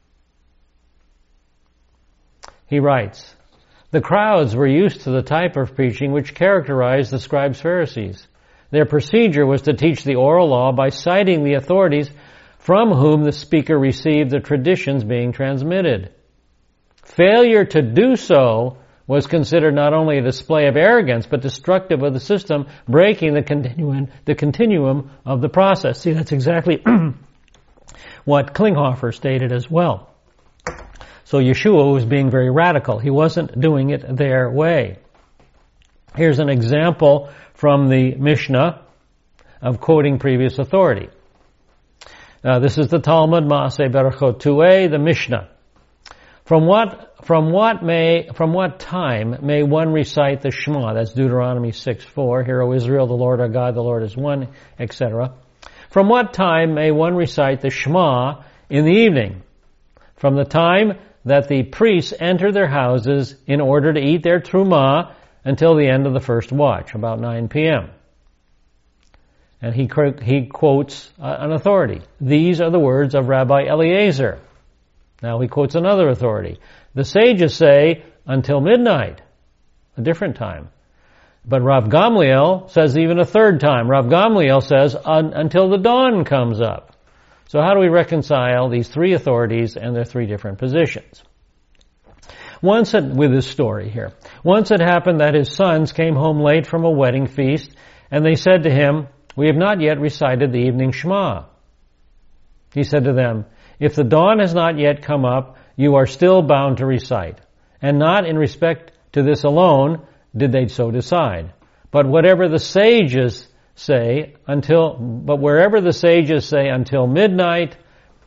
He writes, the crowds were used to the type of preaching which characterized the scribes' Pharisees. Their procedure was to teach the oral law by citing the authorities from whom the speaker received the traditions being transmitted. Failure to do so was considered not only a display of arrogance, but destructive of the system, breaking the continuum, the continuum of the process. See, that's exactly what Klinghoffer stated as well. So Yeshua was being very radical. He wasn't doing it their way. Here's an example from the Mishnah of quoting previous authority. Uh, this is the Talmud, Maaseh Berachot two a, the Mishnah. From what, from what may, from what time may one recite the Shema? That's Deuteronomy six four. Hear, O Israel, the Lord our God, the Lord is one, et cetera. From what time may one recite the Shema in the evening? From the time that the priests enter their houses in order to eat their trumah until the end of the first watch, about nine p.m. And he, he quotes uh, an authority. These are the words of Rabbi Eliezer. Now he quotes another authority. The sages say until midnight, a different time. But Rav Gamliel says even a third time. Rav Gamliel says un- until the dawn comes up. So how do we reconcile these three authorities and their three different positions? Once it, with this story here, once it happened that his sons came home late from a wedding feast, and they said to him, "We have not yet recited the evening Shema." He said to them, "If the dawn has not yet come up, you are still bound to recite. And not in respect to this alone did they so decide. But whatever the sages say until, but wherever the sages say until midnight,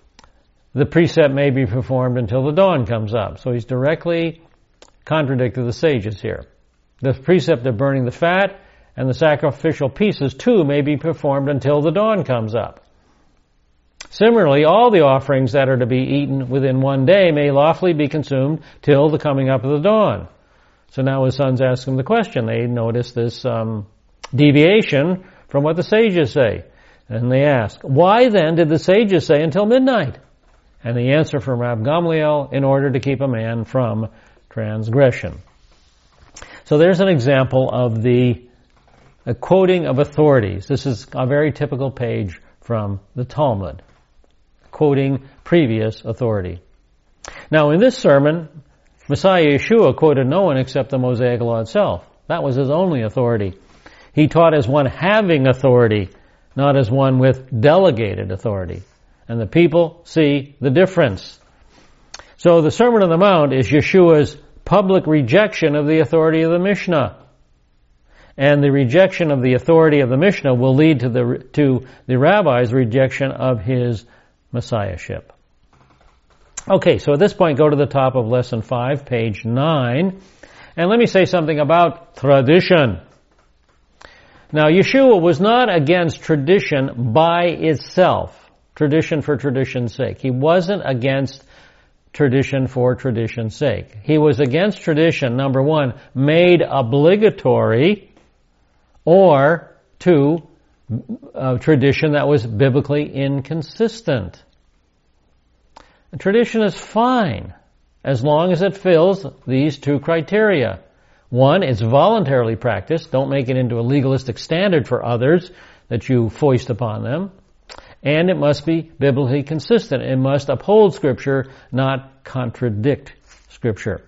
the precept may be performed until the dawn comes up." So he's directly contradicted the sages here. The precept of burning the fat and the sacrificial pieces too may be performed until the dawn comes up. Similarly, all the offerings that are to be eaten within one day may lawfully be consumed till the coming up of the dawn. So now his sons ask him the question. They notice this um, deviation from what the sages say. And they ask, "Why then did the sages say until midnight?" And the answer from Rav Gamliel, in order to keep a man from transgression. So there's an example of the a quoting of authorities. This is a very typical page from the Talmud, quoting previous authority. Now in this sermon, Messiah Yeshua quoted no one except the Mosaic Law itself. That was his only authority. He taught as one having authority, not as one with delegated authority. And the people see the difference. So the Sermon on the Mount is Yeshua's public rejection of the authority of the Mishnah. And the rejection of the authority of the Mishnah will lead to the to the rabbi's rejection of his messiahship. Okay, so at this point, go to the top of lesson five, page nine, and let me say something about tradition. Now, Yeshua was not against tradition by itself, tradition for tradition's sake. He wasn't against tradition for tradition's sake. He was against tradition, number one, made obligatory, or two, a tradition that was biblically inconsistent. A tradition is fine as long as it fills these two criteria. One, it's voluntarily practiced. Don't make it into a legalistic standard for others that you foist upon them. And it must be biblically consistent. It must uphold Scripture, not contradict Scripture.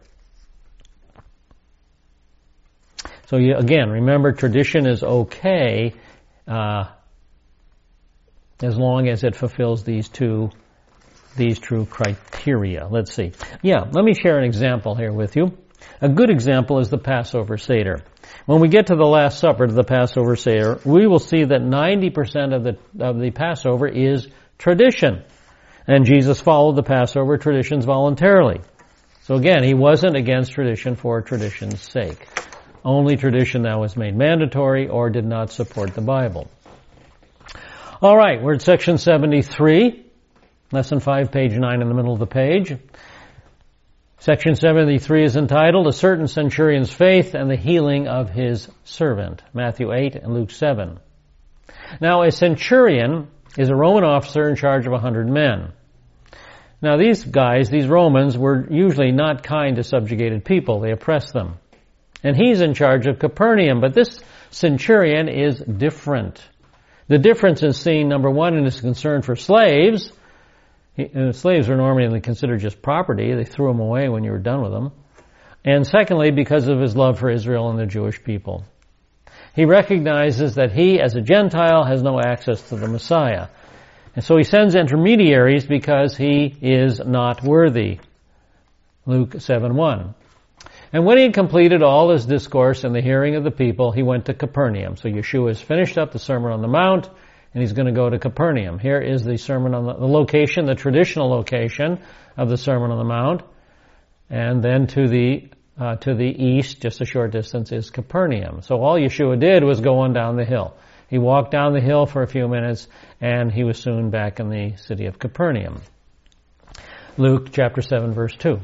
So you, again, remember, tradition is okay uh, as long as it fulfills these two these true criteria. Let's see. Yeah, let me share an example here with you. A good example is the Passover Seder. When we get to the Last Supper, to the Passover Seder, we will see that ninety percent of the of the Passover is tradition. And Jesus followed the Passover traditions voluntarily. So again, he wasn't against tradition for tradition's sake. Only tradition that was made mandatory or did not support the Bible. All right, we're at section seventy-three, lesson five, page nine in the middle of the page. Section seventy-three is entitled, A Certain Centurion's Faith and the Healing of His Servant, Matthew eight and Luke seven. Now, a centurion is a Roman officer in charge of a hundred men. Now, these guys, these Romans, were usually not kind to subjugated people. They oppressed them. And he's in charge of Capernaum, but this centurion is different. The difference is seen, number one, in his concern for slaves. He, uh, slaves are normally considered just property. They threw them away when you were done with them. And secondly, because of his love for Israel and the Jewish people. He recognizes that he, as a Gentile, has no access to the Messiah. And so he sends intermediaries because he is not worthy. Luke seven one. And when he had completed all his discourse in the hearing of the people, he went to Capernaum. So Yeshua has finished up the Sermon on the Mount, and he's going to go to Capernaum. Here is the Sermon on the, the location, the traditional location of the Sermon on the Mount. And then to the uh, to the east, just a short distance, is Capernaum. So all Yeshua did was go on down the hill. He walked down the hill for a few minutes, and he was soon back in the city of Capernaum. Luke chapter seven, verse two.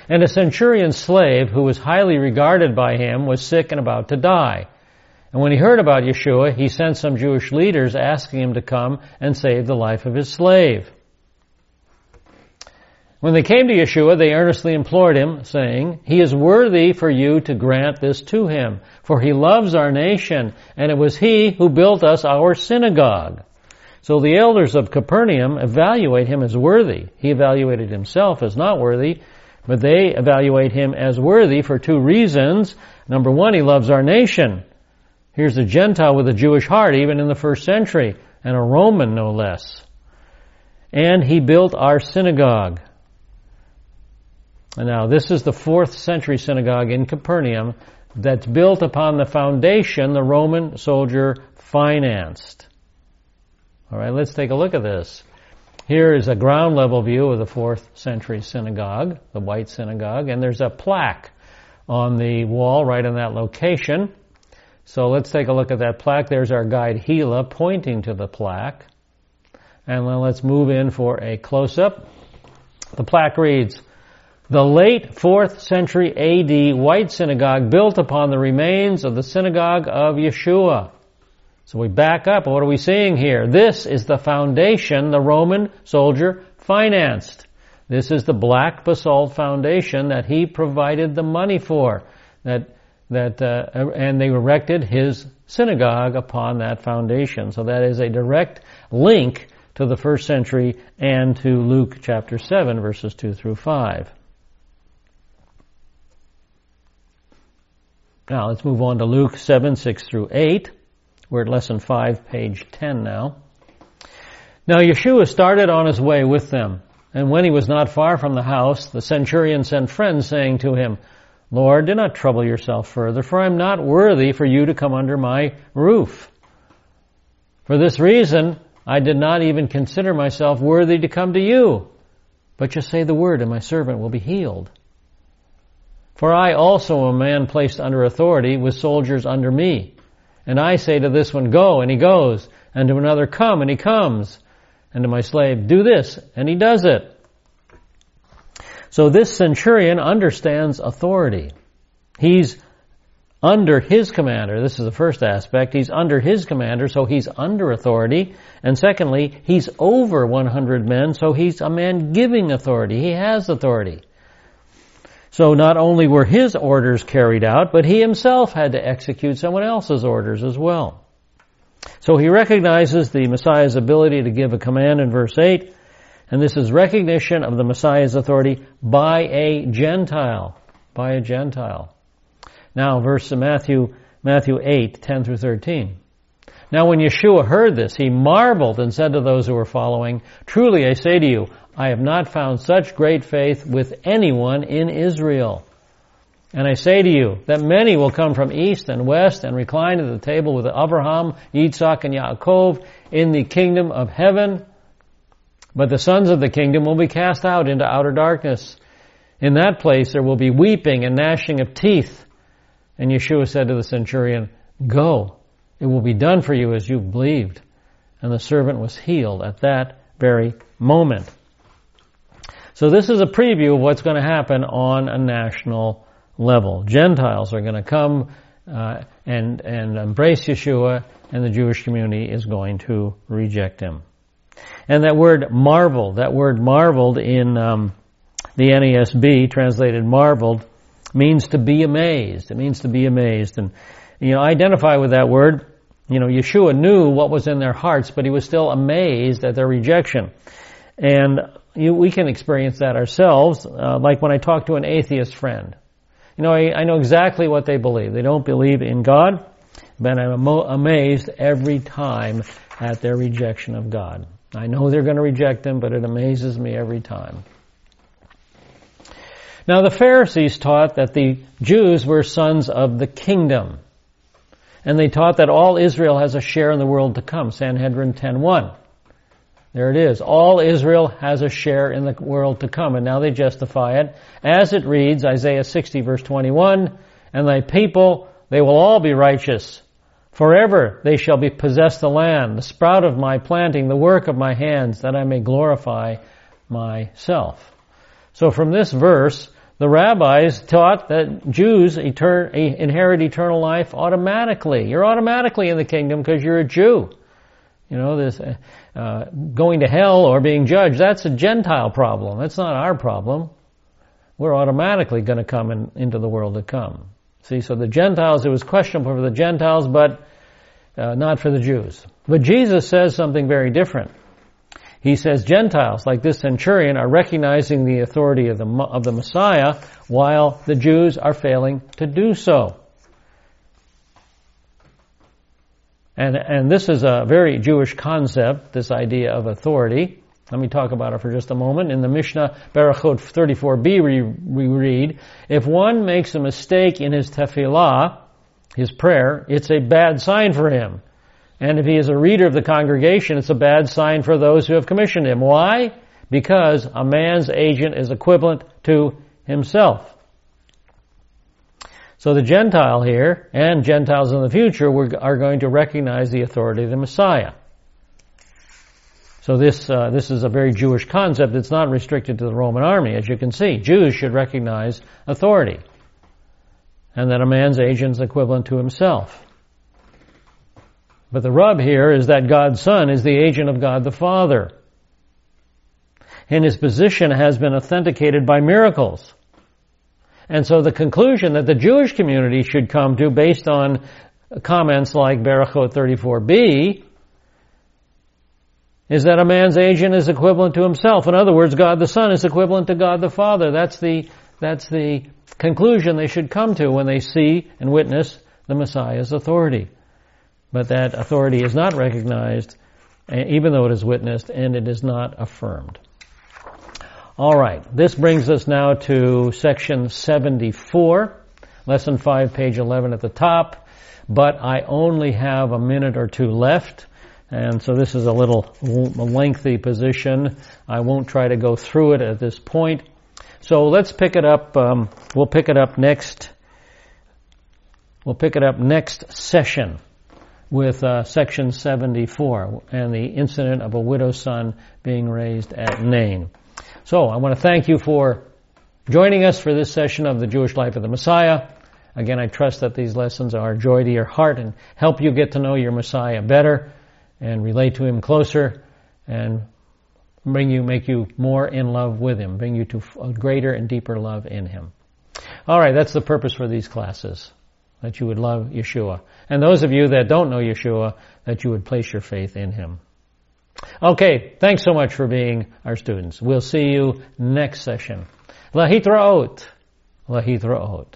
And a centurion's slave, who was highly regarded by him, was sick and about to die. And when he heard about Yeshua, he sent some Jewish leaders asking him to come and save the life of his slave. When they came to Yeshua, they earnestly implored him, saying, "He is worthy for you to grant this to him, for he loves our nation, and it was he who built us our synagogue." So the elders of Capernaum evaluate him as worthy. He evaluated himself as not worthy, but they evaluate him as worthy for two reasons. Number one, he loves our nation. Here's a Gentile with a Jewish heart, even in the first century, and a Roman no less. And he built our synagogue. And now, this is the fourth century synagogue in Capernaum that's built upon the foundation the Roman soldier financed. All right, let's take a look at this. Here is a ground level view of the fourth century synagogue, the White Synagogue, and there's a plaque on the wall right in that location. So let's take a look at that plaque. There's our guide Gila pointing to the plaque. And then let's move in for a close-up. The plaque reads, "The late fourth century A D White Synagogue built upon the remains of the synagogue of Yeshua." So we back up. What are we seeing here? This is the foundation the Roman soldier financed. This is the black basalt foundation that he provided the money for. That that uh, and they erected his synagogue upon that foundation. So that is a direct link to the first century and to Luke chapter seven, verses two through five. Now let's move on to Luke seven, six through eight. We're at lesson five, page ten now. Now Yeshua started on his way with them, and when he was not far from the house, the centurion sent friends, saying to him, "Lord, do not trouble yourself further, for I am not worthy for you to come under my roof. For this reason, I did not even consider myself worthy to come to you. But just say the word, and my servant will be healed. For I also am a man placed under authority, with soldiers under me. And I say to this one, go, and he goes, and to another, come, and he comes, and to my slave, do this, and he does it." So this centurion understands authority. He's under his commander. This is the first aspect. He's under his commander, so he's under authority. And secondly, he's over one hundred men, so he's a man giving authority. He has authority. So not only were his orders carried out, but he himself had to execute someone else's orders as well. So he recognizes the Messiah's ability to give a command in verse eight, and this is recognition of the Messiah's authority by a Gentile. By a Gentile. Now, verse Matthew, Matthew eight, ten through thirteen. Now when Yeshua heard this, he marveled and said to those who were following, "Truly I say to you, I have not found such great faith with anyone in Israel. And I say to you that many will come from east and west and recline at the table with Abraham, Yitzhak, and Yaakov in the kingdom of heaven. But the sons of the kingdom will be cast out into outer darkness. In that place there will be weeping and gnashing of teeth." And Yeshua said to the centurion, "Go, it will be done for you as you've believed." And the servant was healed at that very moment. So this is a preview of what's going to happen on a national level. Gentiles are going to come uh, and and embrace Yeshua, and the Jewish community is going to reject him. And that word marveled, that word marveled in um, the N A S B, translated marveled, means to be amazed. It means to be amazed. And, you know, identify with that word. You know, Yeshua knew what was in their hearts, but he was still amazed at their rejection. And you, we can experience that ourselves, uh, like when I talk to an atheist friend. You know, I, I know exactly what they believe. They don't believe in God, but I'm amo- amazed every time at their rejection of God. I know they're going to reject him, but it amazes me every time. Now the Pharisees taught that the Jews were sons of the kingdom. And they taught that all Israel has a share in the world to come. Sanhedrin ten one. There it is. All Israel has a share in the world to come. And now they justify it. As it reads, Isaiah sixty verse twenty-one, "And thy people, they will all be righteous. Forever they shall be possess the land, the sprout of my planting, the work of my hands, that I may glorify myself." So from this verse, the rabbis taught that Jews etern- inherit eternal life automatically. You're automatically in the kingdom because you're a Jew. You know, this uh, going to hell or being judged, that's a Gentile problem. That's not our problem. We're automatically going to come in, into the world to come. See, so the Gentiles, it was questionable for the Gentiles, but uh, not for the Jews. But Jesus says something very different. He says Gentiles, like this centurion, are recognizing the authority of the of the Messiah, while the Jews are failing to do so. And and this is a very Jewish concept, this idea of authority. Let me talk about it for just a moment. In the Mishnah, Berachot thirty-four b, we, we read, if one makes a mistake in his tefillah, his prayer, it's a bad sign for him. And if he is a reader of the congregation, it's a bad sign for those who have commissioned him. Why? Because a man's agent is equivalent to himself. So the Gentile here, and Gentiles in the future, are going to recognize the authority of the Messiah. So this uh, this is a very Jewish concept. It's not restricted to the Roman army, as you can see. Jews should recognize authority, and that a man's agent is equivalent to himself. But the rub here is that God's Son is the agent of God the Father. And his position has been authenticated by miracles. And so the conclusion that the Jewish community should come to, based on comments like Berachot thirty-four b, is that a man's agent is equivalent to himself. In other words, God the Son is equivalent to God the Father. That's the, that's the conclusion they should come to when they see and witness the Messiah's authority. But that authority is not recognized, even though it is witnessed, and it is not affirmed. All right, this brings us now to section seventy-four, lesson five, page eleven at the top, but I only have a minute or two left, and so this is a little lengthy position. I won't try to go through it at this point. So let's pick it up, um, we'll pick it up next, we'll pick it up next session with uh, section seventy-four and the incident of a widow's son being raised at Nain. So I want to thank you for joining us for this session of the Jewish Life of the Messiah. Again, I trust that these lessons are a joy to your heart and help you get to know your Messiah better and relate to him closer and bring you, make you more in love with him, bring you to a greater and deeper love in him. All right, that's the purpose for these classes, that you would love Yeshua. And those of you that don't know Yeshua, that you would place your faith in him. Okay, thanks so much for being our students. We'll see you next session. Lahitraot. Lahitraot.